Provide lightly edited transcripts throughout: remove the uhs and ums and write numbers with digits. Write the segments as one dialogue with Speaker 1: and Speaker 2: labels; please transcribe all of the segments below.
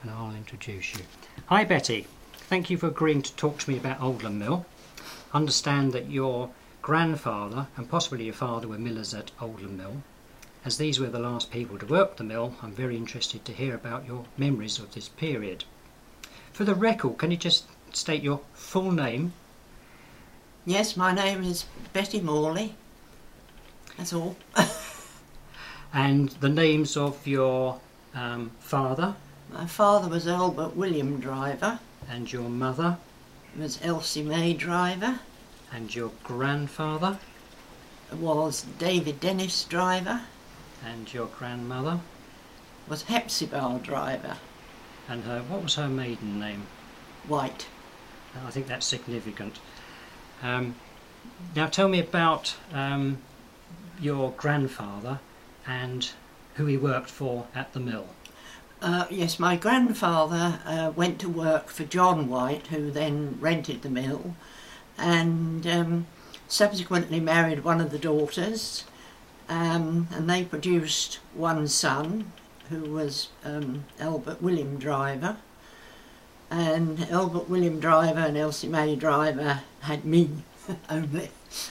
Speaker 1: and I'll introduce you. Hi Betty, thank you for agreeing to talk to me about Oldham Mill. I understand that your grandfather and possibly your father were millers at Oldham Mill. As these were the last people to work the mill, I'm very interested to hear about your memories of this period. For the record, can you just state your full name?
Speaker 2: Yes, my name is Betty Morley. That's all.
Speaker 1: And the names of your father?
Speaker 2: My father was Albert William Driver.
Speaker 1: And your mother?
Speaker 2: Was Elsie May Driver.
Speaker 1: And your grandfather?
Speaker 2: Was David Dennis Driver.
Speaker 1: And your grandmother?
Speaker 2: Was Hepzibah Driver.
Speaker 1: And what was her maiden name?
Speaker 2: White.
Speaker 1: I think that's significant. Now tell me about your grandfather and who he worked for at the mill.
Speaker 2: Yes, my grandfather went to work for John White, who then rented the mill, and subsequently married one of the daughters, and they produced one son, who was Albert William Driver. And Albert William Driver and Elsie May Driver had me only.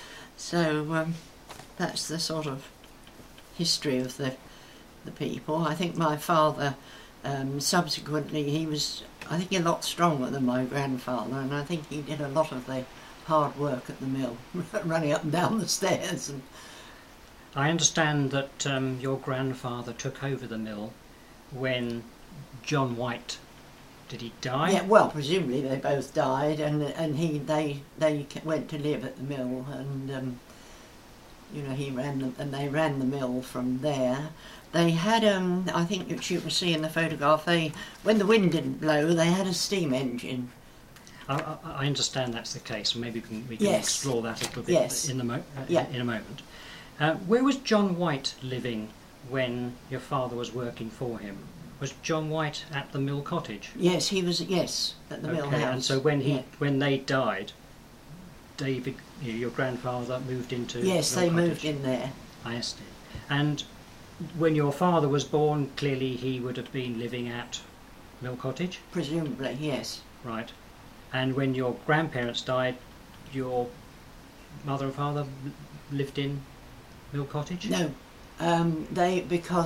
Speaker 2: So that's the sort of history of the people. I think my father, subsequently, he was, I think, a lot stronger than my grandfather, and I think he did a lot of the hard work at the mill, running up and down the stairs. And
Speaker 1: I understand that your grandfather took over the mill when John White, did he die?
Speaker 2: Yeah, well, presumably they both died, and they went to live at the mill, and you know, they ran the mill from there. They had I think that you can see in the photograph, when the wind didn't blow, they had a steam engine.
Speaker 1: I understand that's the case. Maybe we can
Speaker 2: Yes.
Speaker 1: explore that a little bit
Speaker 2: Yes.
Speaker 1: in a
Speaker 2: Yeah.
Speaker 1: moment. Where was John White living when your father was working for him? Was John White at the mill cottage?
Speaker 2: Yes, he was. Yes, at the mill house.
Speaker 1: And so when
Speaker 2: Yeah.
Speaker 1: when they died, David, your grandfather, moved into
Speaker 2: Yes,
Speaker 1: Mill
Speaker 2: they
Speaker 1: Cottage.
Speaker 2: moved in there.
Speaker 1: I see. And when your father was born, clearly he would have been living at Mill Cottage,
Speaker 2: Presumably, yes.
Speaker 1: right? And when your grandparents died, your mother and father lived in Mill Cottage?
Speaker 2: No, they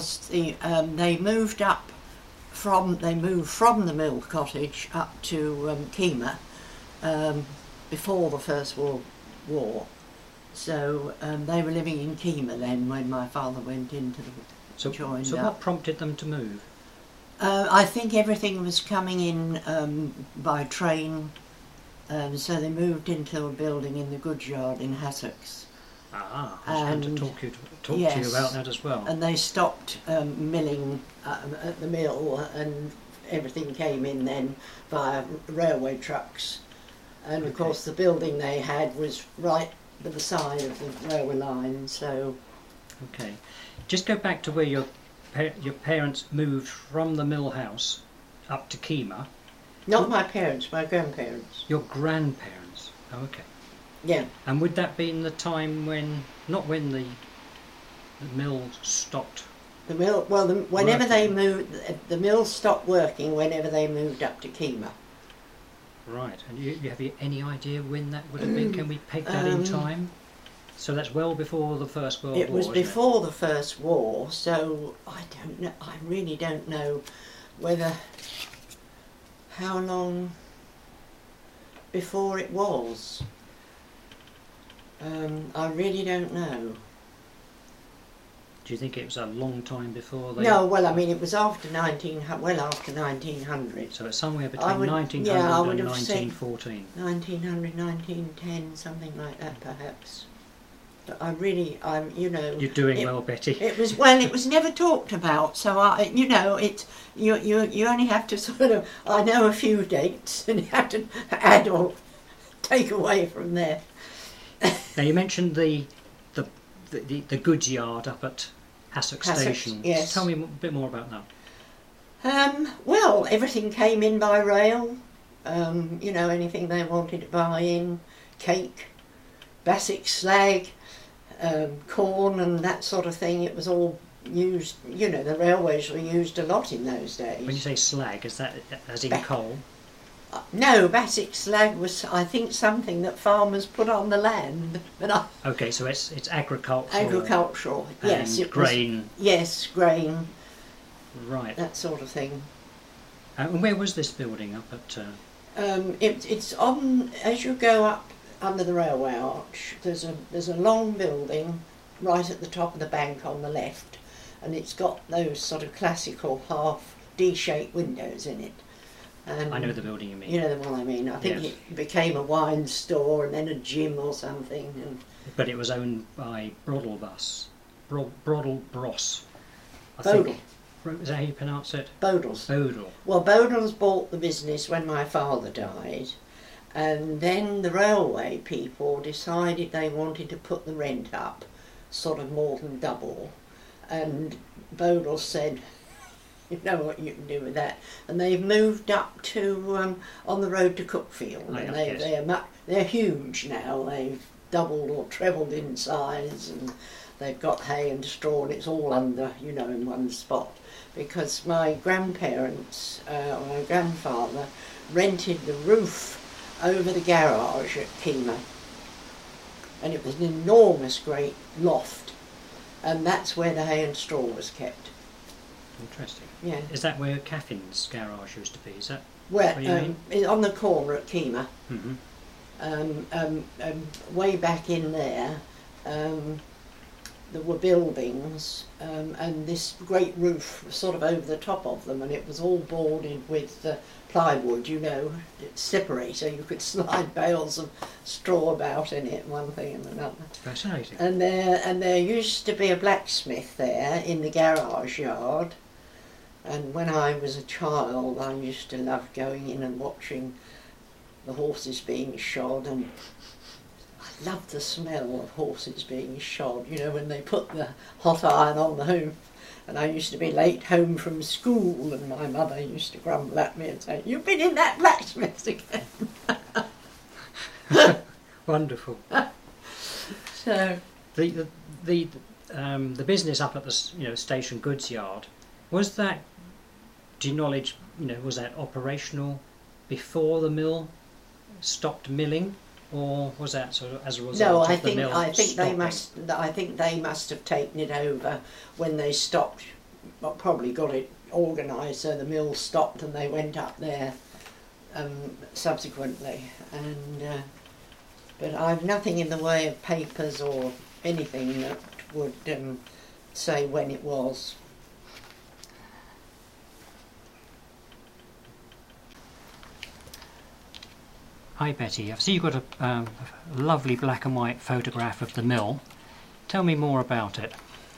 Speaker 2: moved from the mill cottage up to Kemah before the First World War. So they were living in Kemah then when my father went into the joined
Speaker 1: So
Speaker 2: up.
Speaker 1: what prompted them to move?
Speaker 2: I think everything was coming in by train, so they moved into a building in the goods yard in Hassocks.
Speaker 1: I was going to talk to you
Speaker 2: Yes.
Speaker 1: about that as well.
Speaker 2: And they stopped milling at the mill, and everything came in then via railway trucks. And of course the building they had was right by the side of the railway line, so...
Speaker 1: Okay. Just go back to where your parents moved from the mill house up to Kemah.
Speaker 2: Not my parents, my grandparents.
Speaker 1: Your grandparents. Oh, okay.
Speaker 2: Yeah.
Speaker 1: And would that be in the time when, not when the mill stopped?
Speaker 2: The mill, well, whenever they
Speaker 1: Working.
Speaker 2: moved, the mill stopped working whenever they moved up to Kemah.
Speaker 1: Right. And you have any idea when that would have been? Can we peg that in time? So that's well before the First World War,
Speaker 2: It was
Speaker 1: isn't
Speaker 2: before the First War, so I don't know. I really don't know how long before it was. I really don't know.
Speaker 1: Do you think it was a long time before they...
Speaker 2: No, well, I mean, it was after 1900.
Speaker 1: So it's somewhere between
Speaker 2: I would-
Speaker 1: 1900
Speaker 2: yeah, I would
Speaker 1: and
Speaker 2: have said-
Speaker 1: 1914.
Speaker 2: 1900, 1910, something like that, perhaps. But you know...
Speaker 1: You're doing
Speaker 2: it-
Speaker 1: well, Betty.
Speaker 2: It was never talked about, so you only have to sort of, I know a few dates, and you have to add or take away from there.
Speaker 1: Now you mentioned the goods yard up at Hassocks
Speaker 2: Hassocks,
Speaker 1: Station.
Speaker 2: yes.
Speaker 1: Tell me a bit more about that.
Speaker 2: Well, everything came in by rail. You know, anything they wanted to buy in, cake, basic slag, corn and that sort of thing. It was all used, the railways were used a lot in those days.
Speaker 1: When you say slag, is that as in coal?
Speaker 2: No, Bassick slag was, I think, something that farmers put on the land. But
Speaker 1: Okay, so it's agricultural.
Speaker 2: Agricultural, yes.
Speaker 1: And grain.
Speaker 2: Yes, grain.
Speaker 1: Right.
Speaker 2: That sort of thing.
Speaker 1: And where was this building up at?
Speaker 2: It's on, as you go up under the railway arch, there's a long building right at the top of the bank on the left, and it's got those sort of classical half D-shaped windows in it.
Speaker 1: I know the building you mean.
Speaker 2: You know the one I mean. I think
Speaker 1: yes.
Speaker 2: It became a wine store and then a gym or something.
Speaker 1: But it was owned by Brodelbus. Brodel Bros.
Speaker 2: Bodle.
Speaker 1: Is that how you pronounce it?
Speaker 2: Bodles.
Speaker 1: Bodle.
Speaker 2: Well, Bodles bought the business when my father died, and then the railway people decided they wanted to put the rent up, sort of more than double, and Bodles said, you know what you can do with that, and they've moved up to on the road to Cookfield, and they're huge now. They've doubled or trebled in size, and they've got hay and straw, and it's all under, in one spot. Because my grandparents, my grandfather, rented the roof over the garage at Kemah, and it was an enormous great loft, and that's where the hay and straw was kept.
Speaker 1: Interesting.
Speaker 2: Yeah.
Speaker 1: Is that where Caffin's garage used to be? Is that
Speaker 2: where on the corner at Kemah?
Speaker 1: Mm-hmm.
Speaker 2: Way back in there. There were buildings, and this great roof was sort of over the top of them, and it was all boarded with plywood, separator. You could slide bales of straw about in it, one thing and another.
Speaker 1: Fascinating.
Speaker 2: And there used to be a blacksmith there in the garage yard, and when I was a child I used to love going in and watching the horses being shod, and I loved the smell of horses being shod, when they put the hot iron on the hoof. And I used to be late home from school, and my mother used to grumble at me and say, "You've been in that blacksmith's again."
Speaker 1: Wonderful.
Speaker 2: So
Speaker 1: the business up at the station goods yard, was that, do you knowledge, was that operational before the mill stopped milling? Or was that sort of as a result of the mill stopping?
Speaker 2: I think they must have taken it over when they stopped. Well, probably got it organised so the mill stopped, and they went up there subsequently. And but I've nothing in the way of papers or anything that would say when it was.
Speaker 1: Hi Betty, I see you've got a lovely black and white photograph of the mill. Tell me more about it.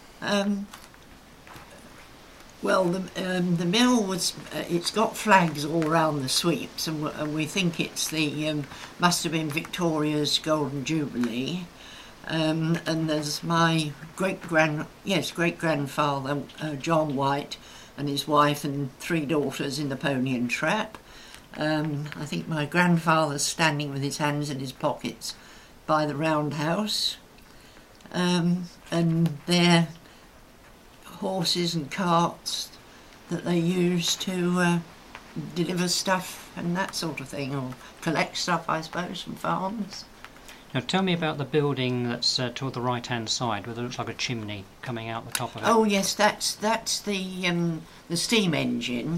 Speaker 2: Well, the mill was, it's got flags all around the sweeps, and we think it's must have been Victoria's Golden Jubilee. And there's my great-grandfather, John White, and his wife and 3 daughters in the Pony and Trap. I think my grandfather's standing with his hands in his pockets by the roundhouse, and they're horses and carts that they use to deliver stuff and that sort of thing, or collect stuff, I suppose, from farms.
Speaker 1: Now tell me about the building that's toward the right-hand side, where it looks like a chimney coming out the top of it.
Speaker 2: Oh yes, that's the steam engine.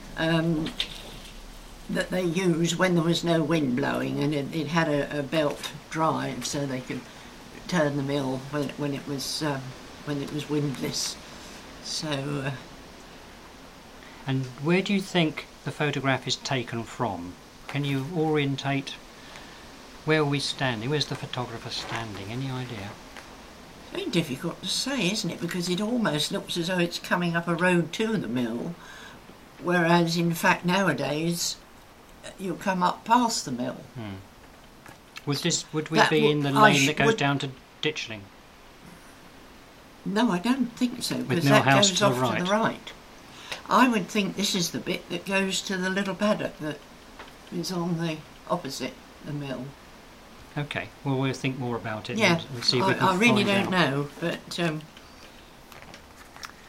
Speaker 2: That they used when there was no wind blowing, and it had a belt drive, so they could turn the mill when it was windless. So.
Speaker 1: And where do you think the photograph is taken from? Can you orientate? Where are we standing? Where's the photographer standing? Any idea?
Speaker 2: Very difficult to say, isn't it? Because it almost looks as though it's coming up a road to the mill, whereas in fact nowadays you'll come up past the mill.
Speaker 1: Would we be in the lane that goes down to Ditchling?
Speaker 2: No, I don't think so, because
Speaker 1: Mill
Speaker 2: that
Speaker 1: House
Speaker 2: goes
Speaker 1: to the
Speaker 2: off
Speaker 1: right.
Speaker 2: to the right. I would think this is the bit that goes to the little paddock that is on the opposite the mill.
Speaker 1: Okay, well we'll think more about it
Speaker 2: Yeah,
Speaker 1: and see if we can
Speaker 2: I really
Speaker 1: find
Speaker 2: don't
Speaker 1: out.
Speaker 2: know, but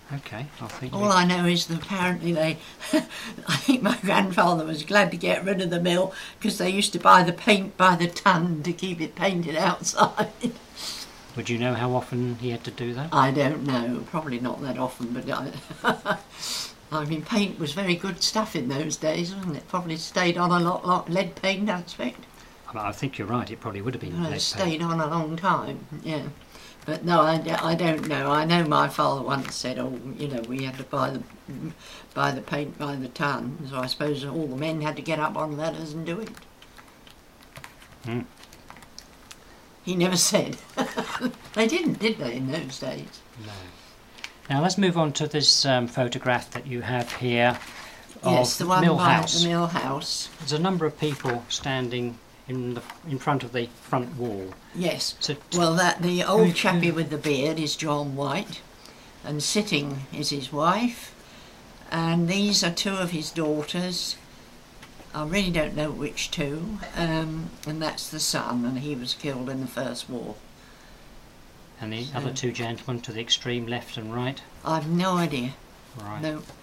Speaker 1: Okay, I think.
Speaker 2: All I know is that apparently they, I think my grandfather was glad to get rid of the mill because they used to buy the paint by the ton to keep it painted outside.
Speaker 1: Would you know how often he had to do that?
Speaker 2: I don't know, probably not that often, but I mean, paint was very good stuff in those days, wasn't it? Probably stayed on a lot lead paint, I expect.
Speaker 1: I think you're right, it probably would have been lead paint.
Speaker 2: Stayed on a long time, yeah. But no, I don't know. I know my father once said, oh, you know, we had to buy the paint by the ton, so I suppose all the men had to get up on ladders and do it.
Speaker 1: Mm.
Speaker 2: He never said. They didn't, did they, in those days?
Speaker 1: No. Now let's move on to this photograph that you have here of
Speaker 2: yes, the one
Speaker 1: Mill
Speaker 2: by
Speaker 1: House.
Speaker 2: the Mill House.
Speaker 1: There's a number of people standing in front of the front wall.
Speaker 2: Yes.
Speaker 1: So
Speaker 2: Well, the old chappie with the beard is John White, and sitting is his wife, and these are two of his daughters. I really don't know which two, and that's the son, and he was killed in the First War.
Speaker 1: And the other two gentlemen to the extreme left and right.
Speaker 2: I've no idea.
Speaker 1: Right.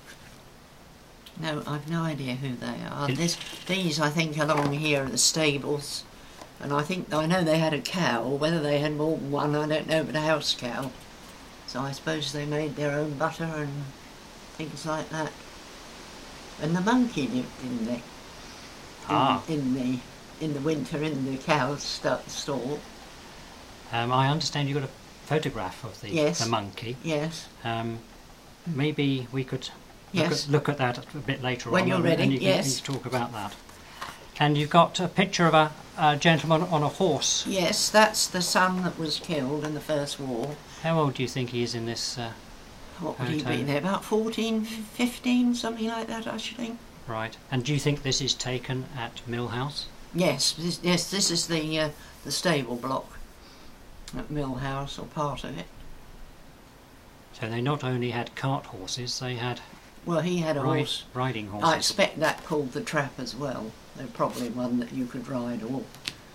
Speaker 2: No, I've no idea who they are. These, I think, along here are the stables, and I know they had a cow. Whether they had more than one, I don't know, but a house cow. So I suppose they made their own butter and things like that. And the monkey lived in there. In the winter in the cow's stall.
Speaker 1: I understand you got a photograph of the monkey.
Speaker 2: Yes.
Speaker 1: Maybe we could
Speaker 2: Yes.
Speaker 1: look at that a bit later
Speaker 2: When
Speaker 1: on.
Speaker 2: you're ready,
Speaker 1: and you
Speaker 2: yes.
Speaker 1: can talk about that. And you've got a picture of a gentleman on a horse.
Speaker 2: Yes, that's the son that was killed in the First War.
Speaker 1: How old do you think he is in this
Speaker 2: What would he
Speaker 1: photo?
Speaker 2: be there? About 14, 15, something like that, I should think.
Speaker 1: Right. And do you think this is taken at Mill House?
Speaker 2: Yes, this is the stable block at Mill House, or part of it.
Speaker 1: So they not only had cart horses, they had
Speaker 2: Well, he had a horse.
Speaker 1: riding horses.
Speaker 2: I expect that called the trap as well. They're probably one that you could ride or.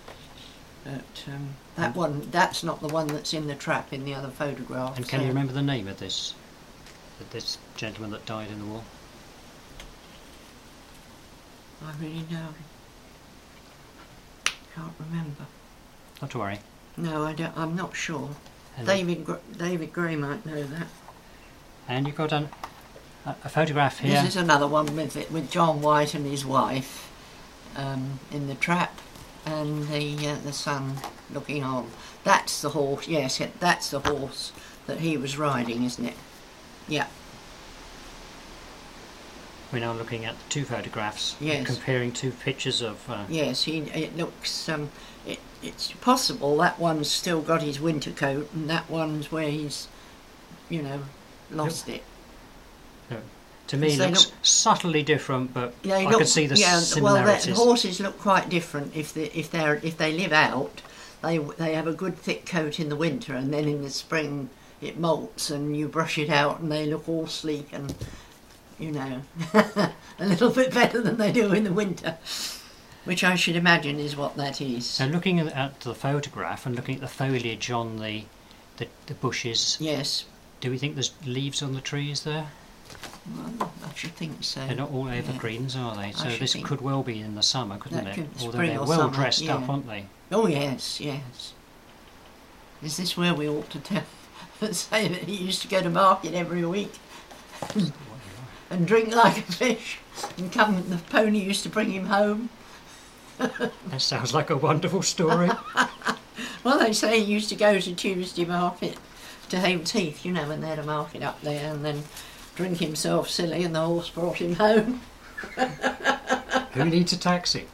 Speaker 2: But that's not the one that's in the trap in the other photograph.
Speaker 1: And can you remember the name of this gentleman that died in the war?
Speaker 2: I really can't remember.
Speaker 1: Not to worry.
Speaker 2: No, I don't. I'm not sure.
Speaker 1: And
Speaker 2: David Gray might know that.
Speaker 1: And you've got a photograph here.
Speaker 2: This is another one with John White and his wife in the trap, and the son looking on. That's the horse. Yes, that's the horse that he was riding, isn't it? Yeah.
Speaker 1: We're now looking at two photographs.
Speaker 2: Yes.
Speaker 1: Comparing two pictures of.
Speaker 2: Yes, it looks. It's possible that one's still got his winter coat, and that one's where he's, lost it.
Speaker 1: To me, it looks subtly different, but I could see the similarities.
Speaker 2: Well, horses look quite different if they live out. They have a good thick coat in the winter, and then in the spring it molts, and you brush it out, and they look all sleek and a little bit better than they do in the winter. Which I should imagine is what that is.
Speaker 1: So looking at the photograph and looking at the foliage on the bushes.
Speaker 2: Yes.
Speaker 1: Do we think there's leaves on the trees there?
Speaker 2: Well, I should think so.
Speaker 1: They're not all evergreens, are they? So this could well be in the summer, couldn't it? Although they're well dressed up, aren't they?
Speaker 2: Oh yes, yes. Is this where we ought to say that he used to go to market every week and drink like a fish, and the pony used to bring him home?
Speaker 1: That sounds like a wonderful story.
Speaker 2: Well, they say he used to go to Tuesday market to Hames Heath, when they had a market up there, and then drink himself silly, and the horse brought him home.
Speaker 1: Who needs a taxi?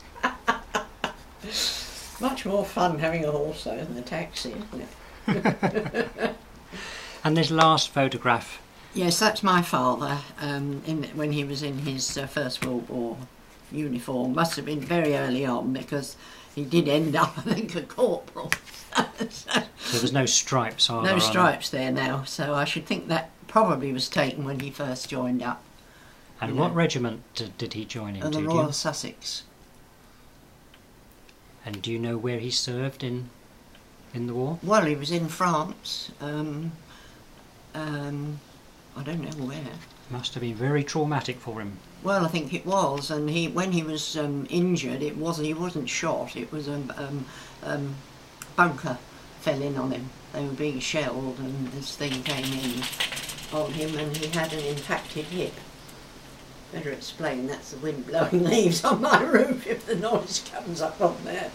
Speaker 2: Much more fun having a horse though than a taxi, isn't it?
Speaker 1: And this last photograph.
Speaker 2: Yes, that's my father when he was in his First World War uniform. Must have been very early on, because he did end up, I think, a corporal.
Speaker 1: So there's no stripes, are there?
Speaker 2: No stripes there now, so I should think that probably was taken when he first joined up.
Speaker 1: And what regiment did he join into?
Speaker 2: The Royal Sussex.
Speaker 1: And do you know where he served in the war?
Speaker 2: Well, he was in France. I don't know where.
Speaker 1: Must have been very traumatic for him.
Speaker 2: Well, I think it was, and when he was injured, he wasn't shot. It was a bunker fell in on him. They were being shelled, and this thing came in on him, and he had an impacted hip. Better explain, that's the wind blowing leaves on my roof if the noise comes up on there.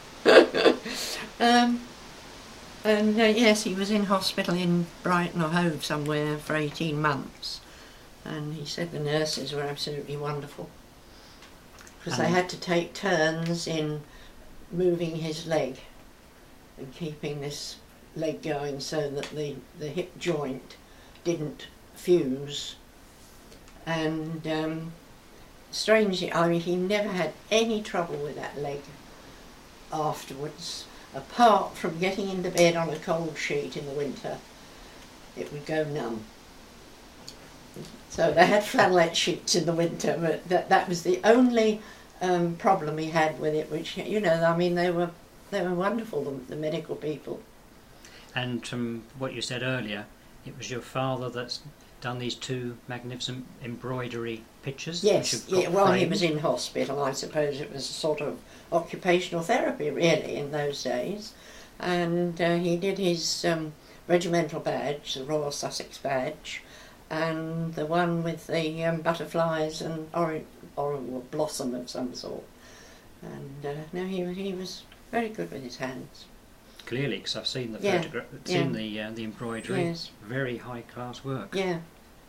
Speaker 2: Yes, he was in hospital in Brighton or Hove somewhere for 18 months. And he said the nurses were absolutely wonderful. Because they had to take turns in moving his leg and keeping this leg going so that the hip joint didn't fuse. And strangely, I mean, he never had any trouble with that leg afterwards, apart from getting into bed on a cold sheet in the winter. It would go numb. So they had flannelette sheets in the winter, but that was the only problem he had with it, which, you know, I mean, they were wonderful, the medical people.
Speaker 1: And from what you said earlier, it was your father that's done these 2 magnificent embroidery pictures?
Speaker 2: Yes, yeah, well, he was in hospital. I suppose it was a sort of occupational therapy, really, in those days. And he did his regimental badge, the Royal Sussex badge, and the one with the butterflies and or blossom of some sort. And no, he was very good with his hands.
Speaker 1: Clearly, because I've seen the photograph, seen the embroidery.
Speaker 2: Yes.
Speaker 1: Very high class work.
Speaker 2: Yeah.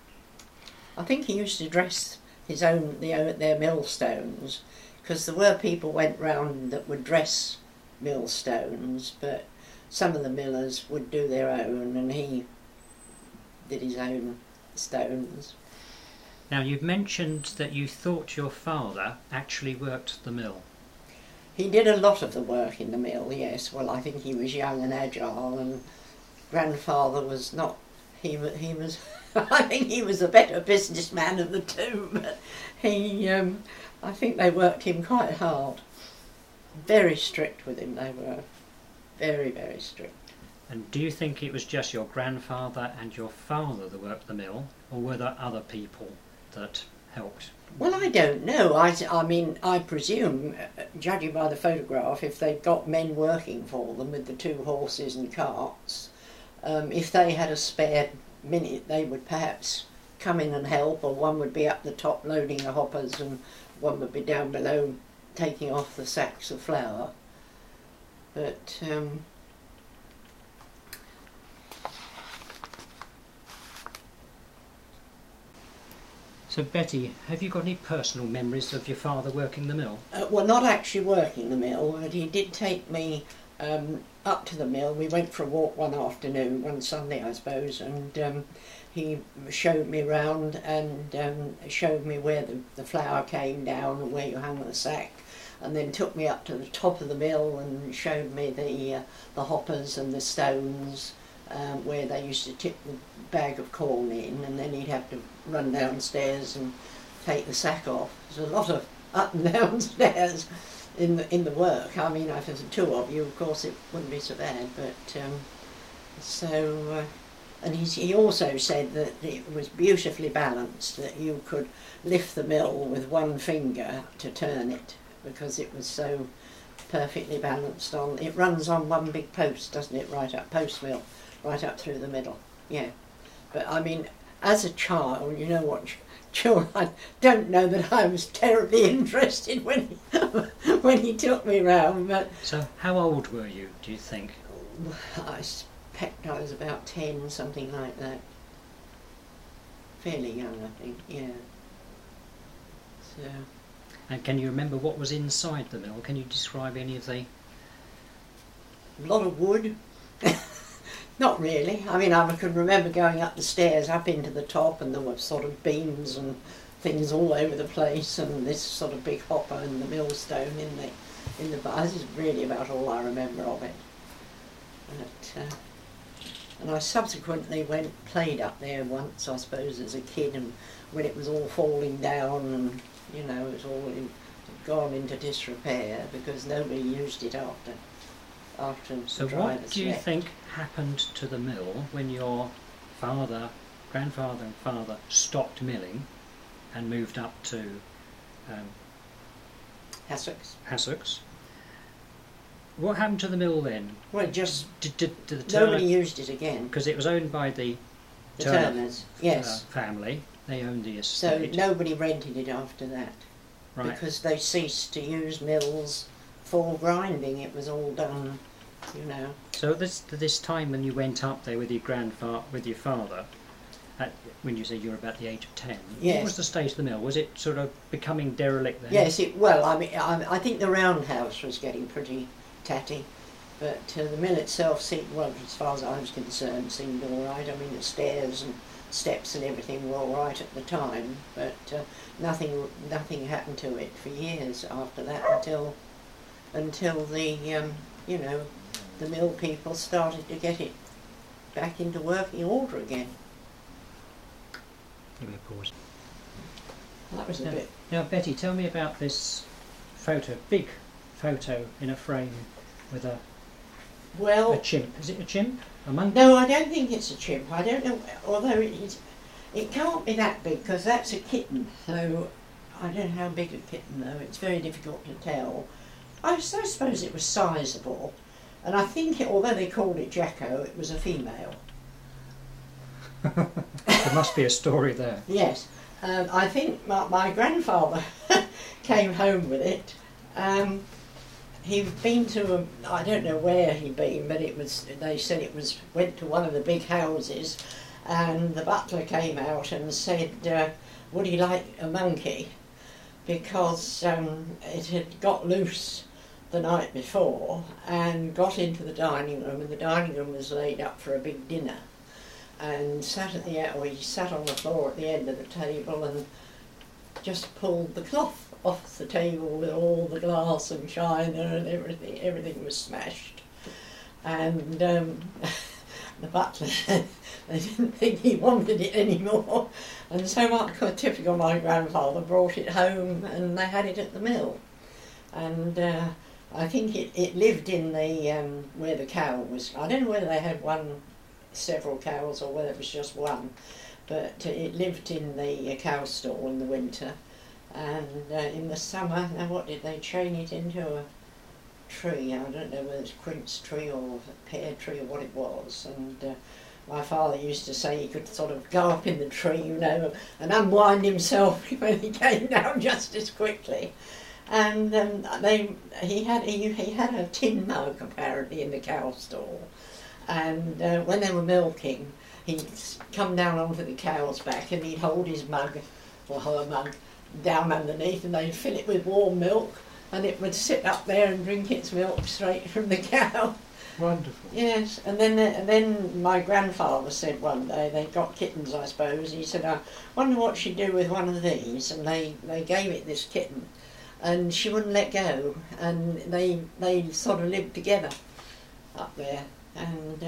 Speaker 2: I think he used to dress his own their millstones, because there were people went round that would dress millstones, but some of the millers would do their own, and he did his own stones.
Speaker 1: Now, you've mentioned that you thought your father actually worked the mill.
Speaker 2: He did a lot of the work in the mill, yes. Well, I think he was young and agile, and grandfather was not. He was. I think he was a better businessman of the two, but I think they worked him quite hard. Very strict with him, they were. Very, very strict.
Speaker 1: And do you think it was just your grandfather and your father that worked the mill, or were there other people that helped?
Speaker 2: Well, I don't know. I mean, I presume, judging by the photograph, if they'd got men working for them with the 2 horses and carts, if they had a spare minute, they would perhaps come in and help, or one would be up the top loading the hoppers and one would be down below taking off the sacks of flour. But
Speaker 1: So Betty, have you got any personal memories of your father working the mill?
Speaker 2: well, not actually working the mill, but he did take me up to the mill. We went for a walk one afternoon, one Sunday I suppose, and he showed me round and showed me where the flour came down and where you hung the sack, and then took me up to the top of the mill and showed me the hoppers and the stones, where they used to tip the bag of corn in, and then he'd have to run downstairs and take the sack off. There's a lot of up and downstairs in the work. I mean, if there's 2 of you, of course it wouldn't be so bad, but and he also said that it was beautifully balanced, that you could lift the mill with 1 finger to turn it, because it was so perfectly balanced on. It runs on 1 big post, doesn't it, right up, post mill, right up through the middle, yeah. But I mean, as a child, you know what, children, I don't know that I was terribly interested when he took me round, but...
Speaker 1: So how old were you, do you think?
Speaker 2: I suspect I was about 10, something like that. Fairly young, I think, yeah. So...
Speaker 1: And can you remember what was inside the mill? Can you describe any of the...
Speaker 2: A lot of wood. Not really. I mean, I can remember going up the stairs, up into the top, and there were sort of beams and things all over the place, and this sort of big hopper and the millstone in the bar. This is really about all I remember of it. But, and I subsequently played up there once, I suppose, as a kid, and when it was all falling down, and you know, it was all gone into disrepair because nobody used it after.
Speaker 1: So what do you think happened to the mill when your father grandfather and father stopped milling and moved up to
Speaker 2: Hassocks.
Speaker 1: What happened to the mill then?
Speaker 2: Well, just
Speaker 1: Did the Turner,
Speaker 2: nobody used it again.
Speaker 1: because it was owned by the
Speaker 2: The
Speaker 1: Turner
Speaker 2: Turners, yes.
Speaker 1: family. They owned the
Speaker 2: So
Speaker 1: estate.
Speaker 2: nobody rented it after that,
Speaker 1: Right.
Speaker 2: because they ceased to use mills for grinding. It was all done, you know.
Speaker 1: So this time when you went up there with your father, when you said you were about the age of 10,
Speaker 2: Yes.
Speaker 1: what was the state of the mill? Was it sort of becoming derelict then?
Speaker 2: Yes, I think the roundhouse was getting pretty tatty, but the mill itself seemed, well, as far as I was concerned, seemed all right. I mean, the stairs and steps and everything were all right at the time, but nothing happened to it for years after that until the the mill people started to get it back into working order again.
Speaker 1: Give me a pause.
Speaker 2: That was a bit.
Speaker 1: Now, Betty, tell me about this photo, big photo in a frame with a chimp. Is it a chimp? A monkey?
Speaker 2: No, I don't think it's a chimp. I don't know, although it can't be that big, because that's a kitten. So I don't know how big a kitten, though. It's very difficult to tell. I suppose it was sizable, and I think, although they called it Jacko, it was a female.
Speaker 1: There must be a story there.
Speaker 2: Yes, I think my grandfather came home with it. He'd been to I don't know where he'd been, but they said went to one of the big houses, and the butler came out and said, would he like a monkey? Because it had got loose the night before and got into the dining room, and the dining room was laid up for a big dinner, and he sat on the floor at the end of the table and just pulled the cloth off the table with all the glass and china and everything was smashed. And the butler, they didn't think he wanted it anymore, and so typical my grandfather brought it home, and they had it at the mill. And I think it lived in the where the cow was. I don't know whether they had several cows or whether it was just one, but it lived in the cow stall in the winter. And in the summer, now what did they chain it into? A tree. I don't know whether it's quince tree or a pear tree or what it was. And my father used to say he could sort of go up in the tree, you know, and unwind himself when he came down just as quickly. And he had a tin mug apparently in the cow stall. And when they were milking, he'd come down onto the cow's back and he'd hold his mug, or her mug, down underneath, and they'd fill it with warm milk, and it would sit up there and drink its milk straight from the cow.
Speaker 1: Wonderful.
Speaker 2: Yes, and then my grandfather said one day, they got kittens I suppose, he said, I wonder what she'd do with one of these, and they gave it this kitten, and she wouldn't let go, and they sort of lived together up there, and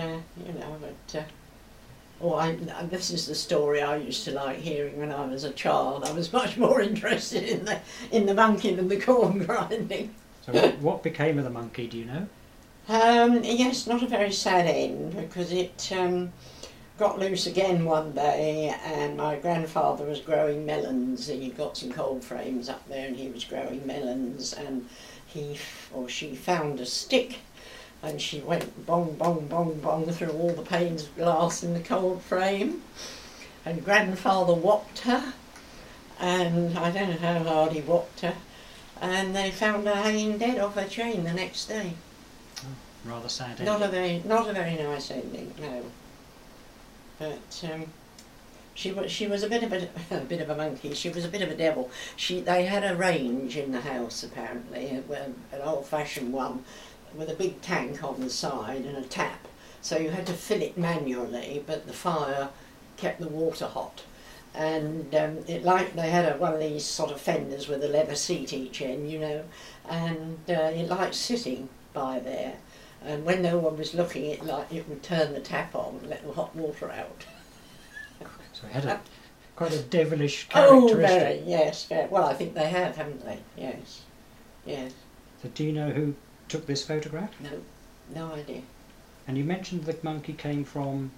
Speaker 2: this is the story I used to like hearing when I was a child. I was much more interested in the monkey than the corn grinding.
Speaker 1: So what became of the monkey, do you know?
Speaker 2: Yes, not a very sad end, because it got loose again one day, and my grandfather was growing melons. He'd got some cold frames up there and he was growing melons, and she found a stick, and she went bong, bong, bong, bong through all the panes of glass in the cold frame, and grandfather whopped her, and I don't know how hard he whopped her, and they found her hanging dead off her chain the next day.
Speaker 1: Oh, rather sad ending.
Speaker 2: Not a very nice ending, no. But she was a bit of a monkey. She was a bit of a devil. They had a range in the house apparently, an old-fashioned one, with a big tank on the side and a tap, so you had to fill it manually, but the fire kept the water hot. And they had one of these sort of fenders with a leather seat each end, you know, and it liked sitting by there, and when no one was looking, it would turn the tap on and let the hot water out.
Speaker 1: So it had quite a devilish
Speaker 2: Oh,
Speaker 1: characteristic.
Speaker 2: very, yes, very. Well, I think they have, haven't they? Yes, yes.
Speaker 1: So do you know who took this photograph?
Speaker 2: No idea.
Speaker 1: And you mentioned the monkey came from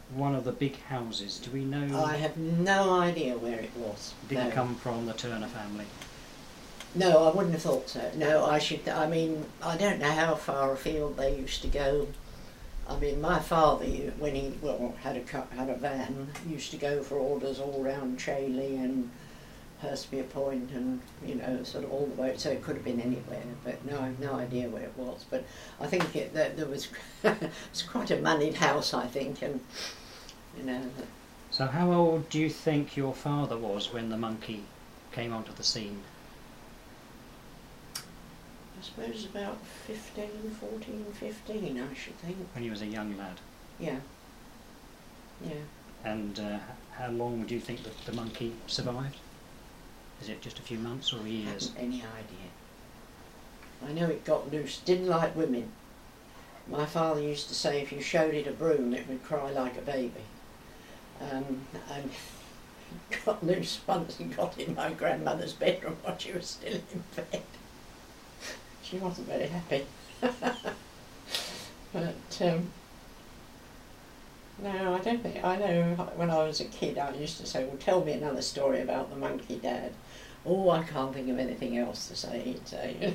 Speaker 1: one of the big houses. Do we know?
Speaker 2: I have no idea where it was.
Speaker 1: It didn't
Speaker 2: No.
Speaker 1: come from the Turner family.
Speaker 2: No, I wouldn't have thought so. No, I mean, I don't know how far afield they used to go. I mean, my father, when he had a van, used to go for orders all round Chailey and Hurstmere Point, and sort of all the way. So it could have been anywhere, but no, I have no idea where it was. But I think there was it's quite a moneyed house, I think, and
Speaker 1: So how old do you think your father was when the monkey came onto the scene?
Speaker 2: I suppose about 14, 15, I should think.
Speaker 1: When he was a young lad.
Speaker 2: Yeah. Yeah.
Speaker 1: And how long do you think that the monkey survived? Is it just a few months or years?
Speaker 2: I haven't any idea. I know it got loose. Didn't like women. My father used to say if you showed it a broom, it would cry like a baby. And got loose once and got in my grandmother's bedroom while she was still in bed. She wasn't very happy. But no, I don't think. I know when I was a kid I used to say, well, tell me another story about the monkey dad. Oh, I can't think of anything else to say, he'd say.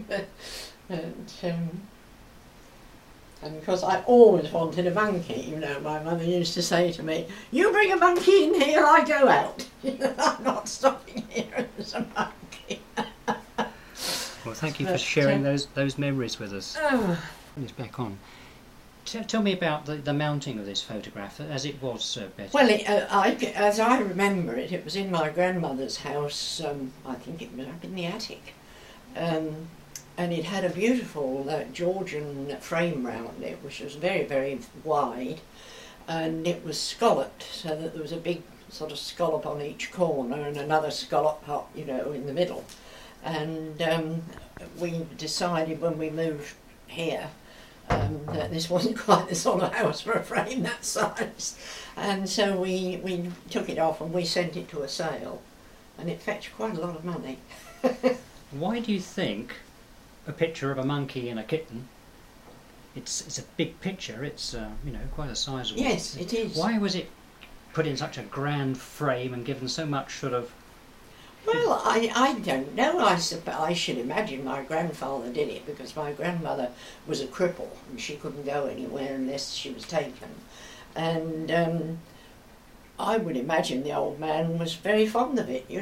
Speaker 2: And because I always wanted a monkey, my mother used to say to me, you bring a monkey in here, I go out. I'm not stopping here as a monkey.
Speaker 1: Well, thank you for sharing those memories with us. It's back on. Tell me about the mounting of this photograph, as it was, Betty.
Speaker 2: Well, as I remember it, it was in my grandmother's house. I think it was up in the attic. And it had a beautiful Georgian frame round it, which was very, very wide. And it was scalloped, so that there was a big sort of scallop on each corner and another scallop up, in the middle. And we decided when we moved here that this wasn't quite the sort of house for a frame that size. And so we took it off and we sent it to a sale. And it fetched quite a lot of money.
Speaker 1: Why do you think a picture of a monkey and a kitten, it's a big picture, it's quite a sizable...
Speaker 2: Yes, it is.
Speaker 1: Why was it put in such a grand frame and given so much sort of...
Speaker 2: Well, I don't know. I should imagine my grandfather did it because my grandmother was a cripple and she couldn't go anywhere unless she was taken. And I would imagine the old man was very fond of it,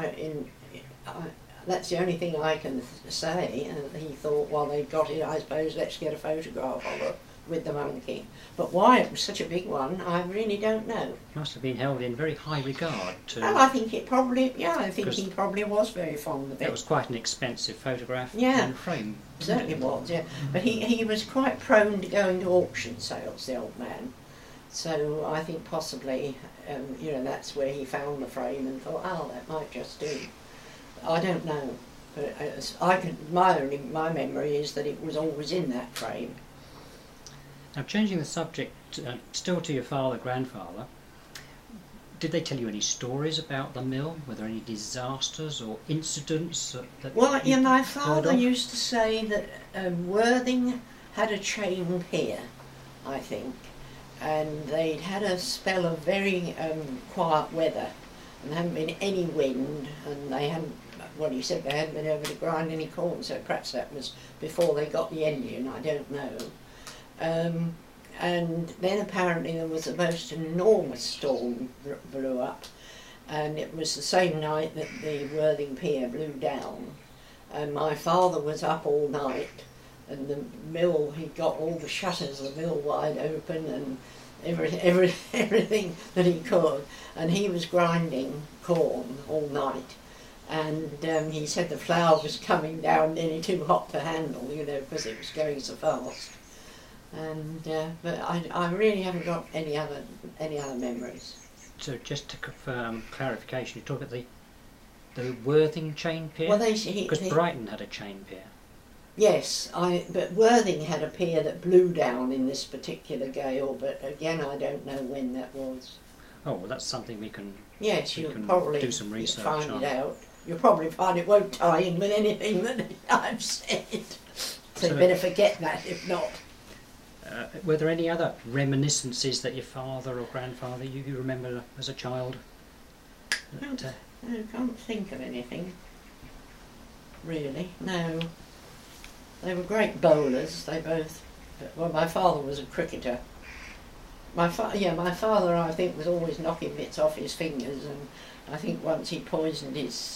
Speaker 2: that's the only thing I can say. And he thought, well, they've got it, I suppose, let's get a photograph of it with the monkey. But why it was such a big one, I really don't know.
Speaker 1: It must have been held in very high regard.
Speaker 2: Oh, I think it probably, I think he probably was very fond of it.
Speaker 1: It was quite an expensive photograph and frame.
Speaker 2: Certainly was, yeah. But he was quite prone to going to auction sales, the old man. So I think possibly, that's where he found the frame and thought, oh, that might just do. I don't know. But my memory is that it was always in that frame.
Speaker 1: Now, changing the subject, still to your father, grandfather, did they tell you any stories about the mill? Were there any disasters or incidents that
Speaker 2: Well, my father used to say that Worthing had a chain pier, I think, and they'd had a spell of very quiet weather, and there hadn't been any wind, and they hadn't, well, he said they hadn't been able to grind any corn, so perhaps that was before they got the engine, I don't know. And then apparently there was the most enormous storm blew up, and it was the same night that the Worthing Pier blew down. And my father was up all night, and the mill, he got all the shutters of the mill wide open and everything that he could, and he was grinding corn all night. And he said the flour was coming down nearly too hot to handle, because it was going so fast. And but I really haven't got any other memories.
Speaker 1: So just to confirm clarification, you talk about the Worthing chain pier?
Speaker 2: Well,
Speaker 1: because Brighton had a chain pier.
Speaker 2: Yes, but Worthing had a pier that blew down in this particular gale, but again I don't know when that was.
Speaker 1: Oh, well, that's something we can.
Speaker 2: Yes, you'll probably
Speaker 1: do some research
Speaker 2: find
Speaker 1: on.
Speaker 2: it out. You'll probably find it won't tie in with anything that I've said. So you better forget that if not.
Speaker 1: Were there any other reminiscences that your father or grandfather you remember as a child?
Speaker 2: I can't think of anything, really, no. They were great bowlers, they both. Well, my father was a cricketer. My father, I think, was always knocking bits off his fingers, and I think once he poisoned his,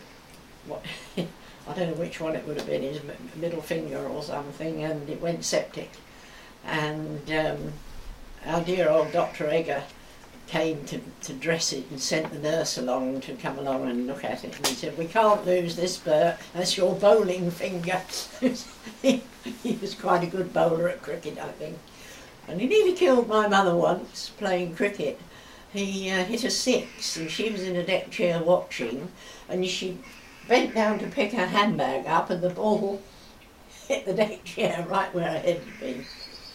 Speaker 2: I don't know which one it would have been, his middle finger or something, and it went septic. And our dear old Dr. Egger came to dress it and sent the nurse along to come along and look at it, and he said, "We can't lose this, Bert, that's your bowling finger." He was quite a good bowler at cricket, I think. And he nearly killed my mother once playing cricket. He hit a 6 and she was in a deck chair watching, and she bent down to pick her handbag up and the ball hit the deck chair right where her head had been.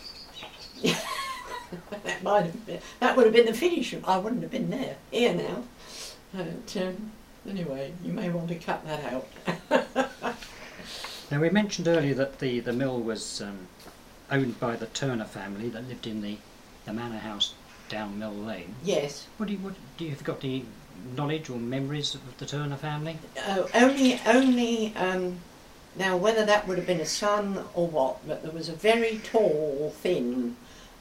Speaker 2: That would have been the finish. I wouldn't have been there. Here now. But anyway, you may want to cut that out.
Speaker 1: Now, we mentioned earlier that the mill was owned by the Turner family that lived in the manor house down Mill Lane.
Speaker 2: Yes.
Speaker 1: Have you got any knowledge or memories of the Turner family?
Speaker 2: Only. Now, whether that would have been a son or what, but there was a very tall, thin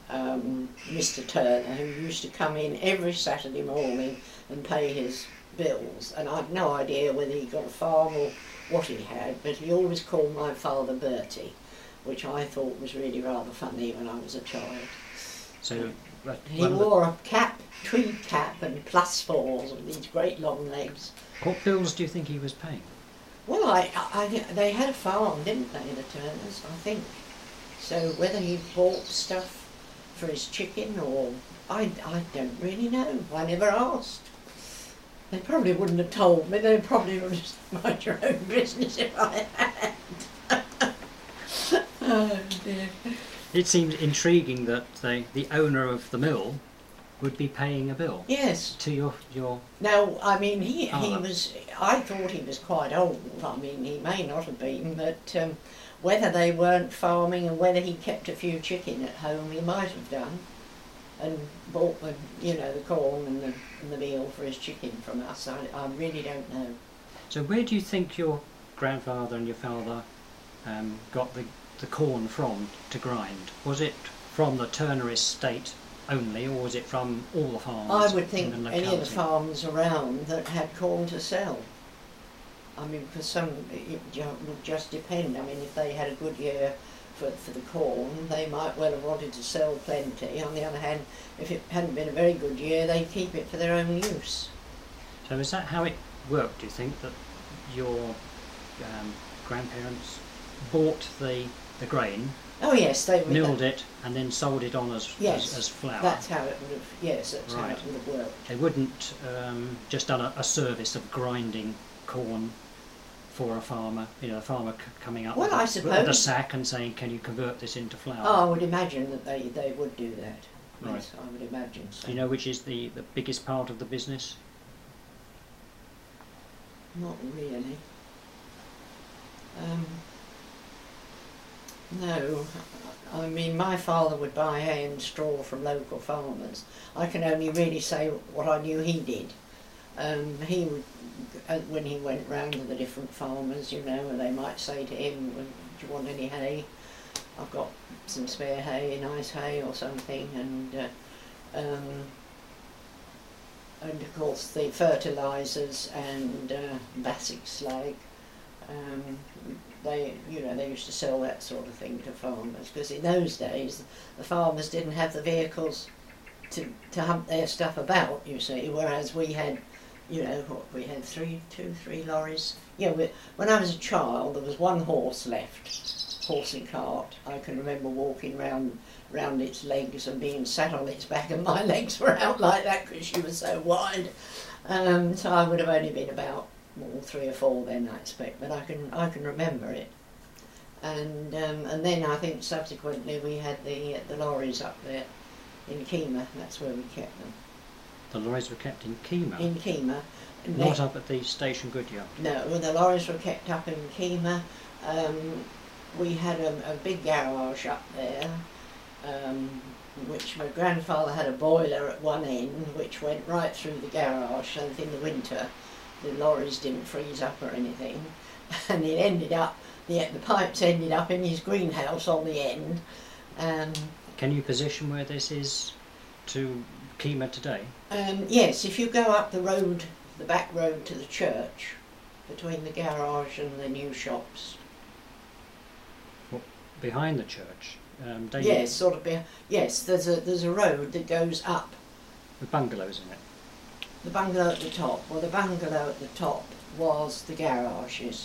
Speaker 2: Mr. Turner who used to come in every Saturday morning and pay his bills, and I've no idea whether he got a farm or what he had, but he always called my father Bertie, which I thought was really rather funny when I was a child.
Speaker 1: So
Speaker 2: he wore a cap, tweed cap, and +4s with these great long legs.
Speaker 1: What bills do you think he was paying?
Speaker 2: Well, they had a farm, didn't they, the Turners, I think. So whether he bought stuff for his chicken or... I don't really know. I never asked. They probably wouldn't have told me. They probably would have said, "Mind your own business," if I had. Oh dear.
Speaker 1: It seems intriguing that the owner of the mill would be paying a bill.
Speaker 2: Yes.
Speaker 1: To your...
Speaker 2: Now, I mean, he was... I thought he was quite old. I mean, he may not have been, but whether they weren't farming and whether he kept a few chicken at home, he might have done, and bought the, the corn and the meal for his chicken from us. I really don't know.
Speaker 1: So where do you think your grandfather and your father got the corn from to grind? Was it from the Turner estate only, or was it from all the farms?
Speaker 2: I would think
Speaker 1: in the
Speaker 2: any of the
Speaker 1: locality?
Speaker 2: farms around that had corn to sell. I mean, for some it would just depend. I mean, if they had a good year for the corn, they might well have wanted to sell plenty. On the other hand, if it hadn't been a very good year, they'd keep it for their own use.
Speaker 1: So is that how it worked, do you think, that your grandparents bought the grain,
Speaker 2: Oh yes, they would.
Speaker 1: milled it, and then sold it on as flour?
Speaker 2: That's how it would have. Yes, that's how
Speaker 1: Right.
Speaker 2: it would have worked.
Speaker 1: They wouldn't just done a service of grinding corn for a farmer, a farmer coming up
Speaker 2: Well,
Speaker 1: with,
Speaker 2: I
Speaker 1: with a
Speaker 2: suppose.
Speaker 1: sack and saying, "Can you convert this into flour?"
Speaker 2: Oh, I would imagine that they would do that.
Speaker 1: Right.
Speaker 2: Yes, I would imagine so.
Speaker 1: Do you know which is the biggest part of the business?
Speaker 2: Not really. No, I mean, my father would buy hay and straw from local farmers. I can only really say what I knew he did. He would, when he went round to the different farmers, and they might say to him, "Well, do you want any hay? I've got some spare hay, nice hay or something," and of course the fertilisers and basic slag. They used to sell that sort of thing to farmers, because in those days the farmers didn't have the vehicles to hump their stuff about, you see, whereas we had, we had three lorries. When I was a child there was one horse left, horse and cart. I can remember walking round its legs and being sat on its back, and my legs were out like that because she was so wide. So I would have only been about 3 or 4 then, I expect, but I can remember it. And then I think subsequently we had the lorries up there in Kemah. That's where we kept them.
Speaker 1: The lorries were kept in Kemah,
Speaker 2: In Kemah.
Speaker 1: not up at the station Goodyard.
Speaker 2: No, the lorries were kept up in Kemah. We had a big garage up there, which my grandfather had a boiler at one end which went right through the garage, so that in the winter the lorries didn't freeze up or anything, and it ended up, the pipes ended up in his greenhouse on the end.
Speaker 1: Can you position where this is to Kemah today?
Speaker 2: Yes, if you go up the road, the back road to the church, between the garage and the new shops.
Speaker 1: Behind the church?
Speaker 2: Yes, sort of. Yes, there's a road that goes up.
Speaker 1: With bungalows in it?
Speaker 2: The bungalow at the top. Well, the bungalow at the top was the garages.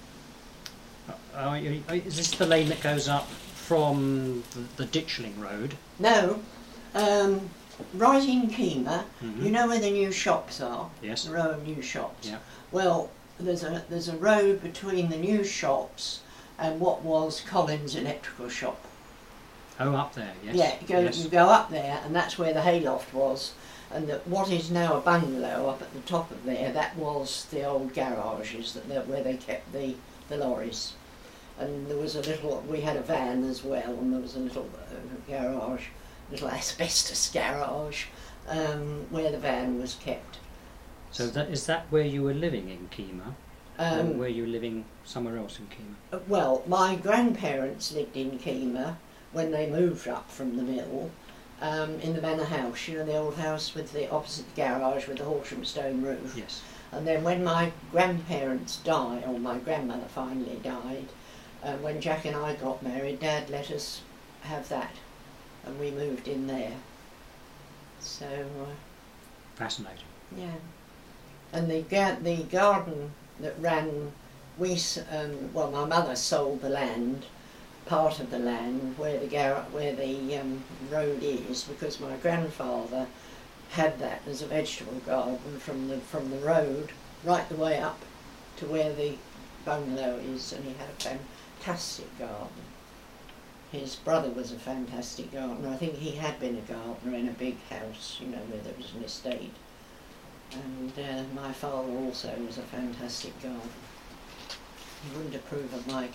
Speaker 1: Is this the lane that goes up from the Ditchling Road?
Speaker 2: No. Right in Kemah, you know where the new shops are?
Speaker 1: Yes.
Speaker 2: The row of new shops.
Speaker 1: Yeah.
Speaker 2: Well, there's a road between the new shops and what was Collins Electrical Shop.
Speaker 1: Oh, up there, yes.
Speaker 2: Yeah, you go up there, and that's where the hayloft was. And what is now a bungalow up at the top of there, that was the old garages where they kept the lorries. And there was we had a van as well, and there was a little garage, little asbestos garage, where the van was kept.
Speaker 1: So is that where you were living in Kemah? Or were you living somewhere else in Kemah?
Speaker 2: Well, my grandparents lived in Kemah when they moved up from the mill, in the manor house, you know, the old house with the opposite garage with the Horsham stone roof.
Speaker 1: Yes.
Speaker 2: And then when my grandparents died, or my grandmother finally died, when Jack and I got married, Dad let us have that, and we moved in there. So
Speaker 1: Fascinating.
Speaker 2: yeah, and the garden that ran, well, my mother sold the land, part of the land where the road is, because my grandfather had that as a vegetable garden from the road right the way up to where the bungalow is, and he had a fantastic garden. His brother was a fantastic gardener. I think he had been a gardener in a big house, you know, where there was an estate. And my father also was a fantastic gardener. He wouldn't approve of my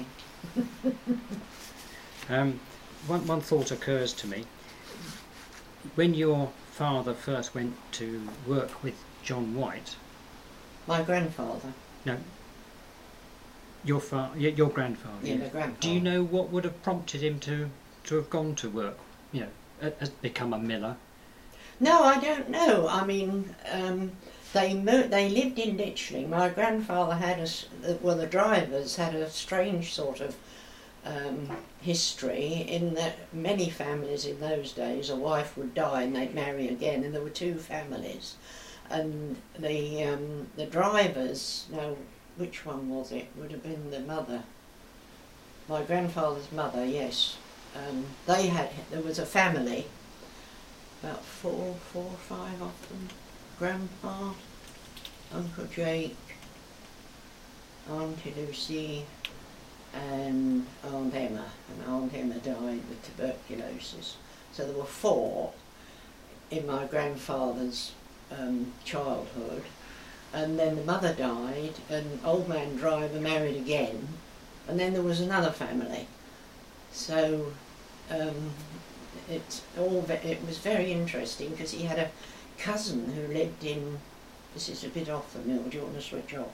Speaker 2: gardening.
Speaker 1: One thought occurs to me. When your father first went to work with John White...
Speaker 2: My grandfather?
Speaker 1: No. Your grandfather?
Speaker 2: Yeah, my grandfather.
Speaker 1: Do you know what would have prompted him to have gone to work, you know, become a miller?
Speaker 2: No, I don't know. I mean, they lived in Ditchling. My grandfather had the drivers had a strange sort of history, in that many families in those days, a wife would die and they'd marry again, and there were two families. And the drivers, now which one was it? Would have been the mother. My grandfather's mother, yes. There was a family, about four or five of them. Grandpa, Uncle Jake, Auntie Lucy, and Aunt Emma. And Aunt Emma died with tuberculosis. So there were four in my grandfather's childhood. And then the mother died, and old man driver married again, and then there was another family. So it was very interesting, because he had a cousin who lived in, this is a bit off the mill, do you want to switch off?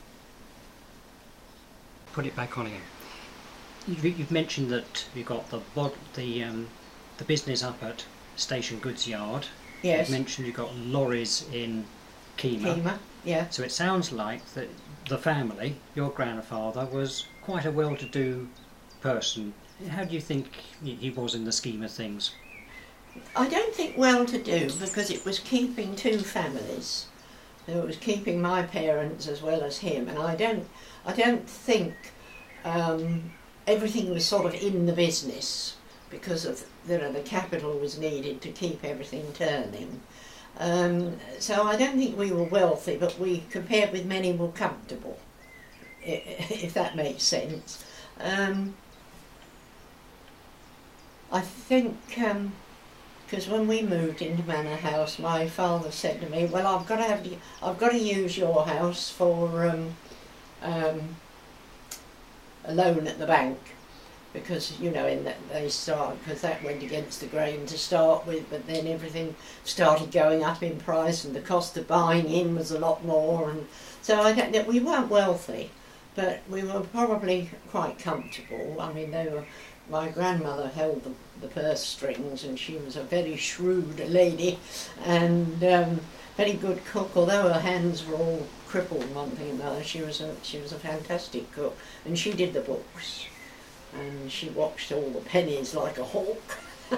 Speaker 1: Put it back on again. You've mentioned that you've got the business up at Station Goods Yard.
Speaker 2: Yes.
Speaker 1: You've mentioned you've got lorries in Kemah.
Speaker 2: Kemah, yeah.
Speaker 1: So it sounds like that the family, your grandfather, was quite a well-to-do person. How do you think he was in the scheme of things?
Speaker 2: I don't think well-to-do, because it was keeping two families. It was keeping my parents as well as him, and I don't think everything was sort of in the business, because of the capital was needed to keep everything turning. So I don't think we were wealthy, but we, compared with many, were comfortable, if that makes sense. I think, because when we moved into Manor House, my father said to me, "Well, I've got to use your house for a loan at the bank." because you know in that they start because that went against the grain to start with, but then everything started going up in price and the cost of buying in was a lot more, and so I don't know, we weren't wealthy, but we were probably quite comfortable. I mean, my grandmother held the purse strings, and she was a very shrewd lady and very good cook, although her hands were all crippled one thing and another. She was a fantastic cook, and she did the books. And she watched all the pennies like a hawk.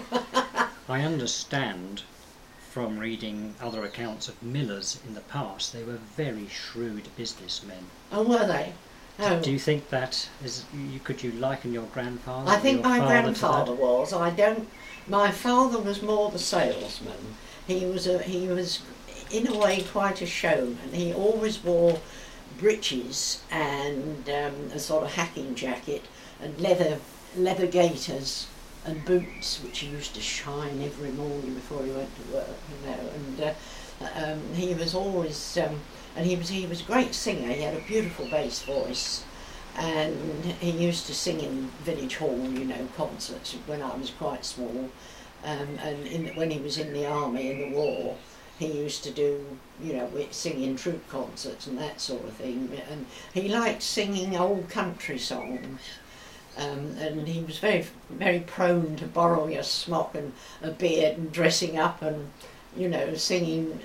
Speaker 1: I understand from reading other accounts of millers in the past, they were very shrewd businessmen.
Speaker 2: Oh, were they? Oh.
Speaker 1: Do you think that could you liken your grandfather?
Speaker 2: I think my grandfather
Speaker 1: to that?
Speaker 2: was. I don't. My father was more the salesman. He was in a way quite a showman. He always wore breeches and a sort of hacking jacket and leather gaiters and boots, which he used to shine every morning before he went to work, you know. And he was always, and he was a great singer. He had a beautiful bass voice, and he used to sing in village hall, you know, concerts when I was quite small. And when he was in the army in the war, he used to do, you know, singing troop concerts and that sort of thing. And he liked singing old country songs. And he was very, very prone to borrowing a smock and a beard and dressing up and, you know, singing,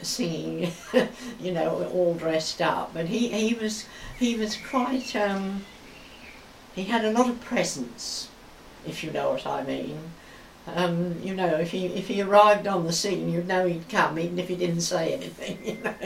Speaker 2: you know, all dressed up. But he was quite, he had a lot of presence, if you know what I mean. You know, if he arrived on the scene, you'd know he'd come, even if he didn't say anything. You know?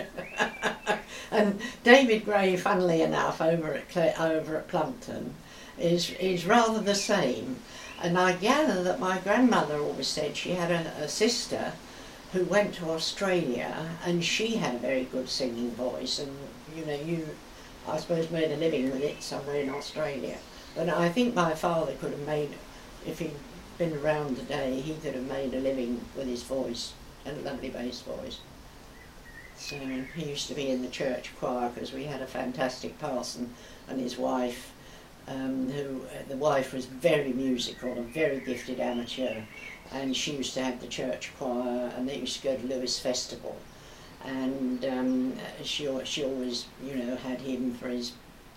Speaker 2: And David Gray, funnily enough, over at Plumpton, is rather the same. And I gather that my grandmother always said she had a sister who went to Australia, and she had a very good singing voice, and you know, I suppose made a living with it somewhere in Australia. But I think my father could have made, if he'd been around today, he could have made a living with his voice, and a lovely bass voice. So he used to be in the church choir, because we had a fantastic parson and his wife, the wife was very musical, a very gifted amateur, and she used to have the church choir, and they used to go to Lewis Festival, and she always, you know, had him for his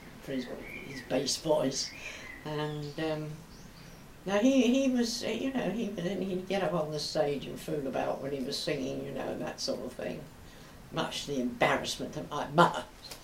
Speaker 2: bass voice, and now he was, you know, he'd get up on the stage and fool about when he was singing, you know, that sort of thing, much to the embarrassment of my mother.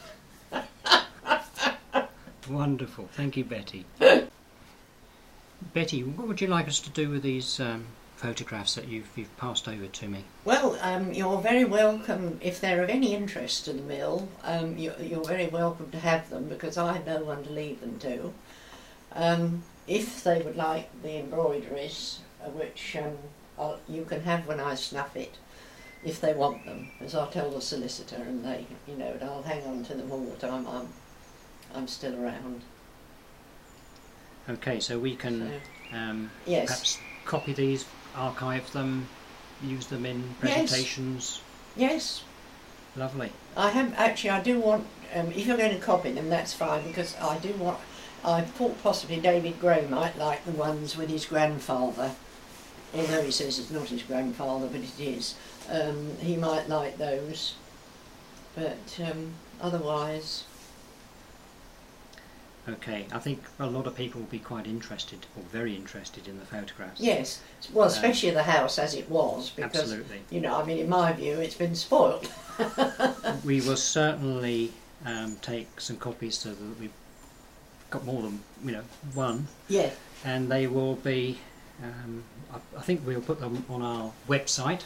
Speaker 1: Wonderful, thank you, Betty. Betty, what would you like us to do with these photographs that you've passed over to me?
Speaker 2: Well, you're very welcome. If they're of any interest to the mill, you're very welcome to have them, because I have no one to leave them to. If they would like the embroideries, which you can have when I snuff it, if they want them, as I'll tell the solicitor, and they, you know, and I'll hang on to them all the time I'm still around.
Speaker 1: Okay, so we can
Speaker 2: yes.
Speaker 1: perhaps copy these, archive them, use them in presentations.
Speaker 2: Yes.
Speaker 1: Lovely.
Speaker 2: I do want, if you're going to copy them, that's fine, because I thought possibly David Gray might like the ones with his grandfather, although he says it's not his grandfather, but it is. He might like those, but otherwise...
Speaker 1: Okay, I think a lot of people will be quite interested, or very interested, in the photographs.
Speaker 2: Yes, well, especially the house as it was, because,
Speaker 1: absolutely.
Speaker 2: You know, I mean, in my view, it's been spoilt.
Speaker 1: We will certainly take some copies so that we've got more than, you know, one.
Speaker 2: Yeah.
Speaker 1: And they will be, I think we'll put them on our website.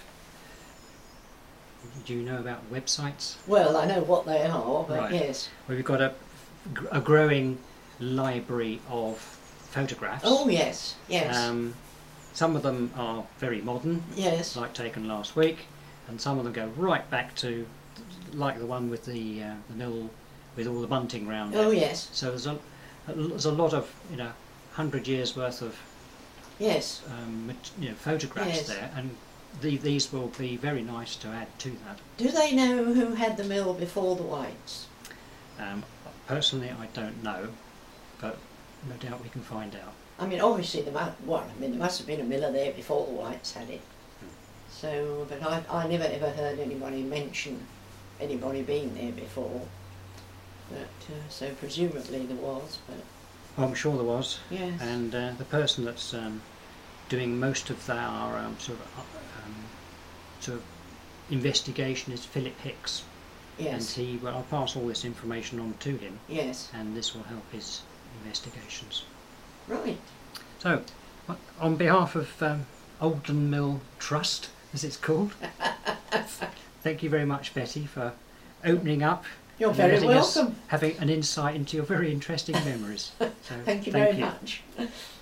Speaker 1: Do you know about websites?
Speaker 2: Well, I know what they are, but
Speaker 1: right.
Speaker 2: Yes.
Speaker 1: Well, we've got a growing library of photographs.
Speaker 2: Oh yes, yes.
Speaker 1: Some of them are very modern,
Speaker 2: yes,
Speaker 1: like taken last week, and some of them go right back to, like the one with the mill with all the bunting round it.
Speaker 2: Oh yes.
Speaker 1: So there's a lot of, you know, 100 years worth of
Speaker 2: yes,
Speaker 1: you know, photographs
Speaker 2: yes.
Speaker 1: there, and these will be very nice to add to that.
Speaker 2: Do they know who had the mill before the Whites?
Speaker 1: Personally, I don't know, but no doubt we can find out.
Speaker 2: I mean, obviously, there must have been a miller there before the Whites had it. So, but I never ever heard anybody mention anybody being there before. But so presumably there was. But
Speaker 1: Well, I'm sure there was.
Speaker 2: yes,
Speaker 1: And the person that's doing most of our sort of investigation is Philip Hicks.
Speaker 2: yes,
Speaker 1: And I'll pass all this information on to him,
Speaker 2: yes.
Speaker 1: and this will help his investigations.
Speaker 2: Right.
Speaker 1: So, on behalf of Oldham Mill Trust, as it's called, thank you very much, Betty, for opening up.
Speaker 2: You're
Speaker 1: and
Speaker 2: very
Speaker 1: letting us
Speaker 2: welcome.
Speaker 1: having an insight into your very interesting memories. So,
Speaker 2: Thank you very much.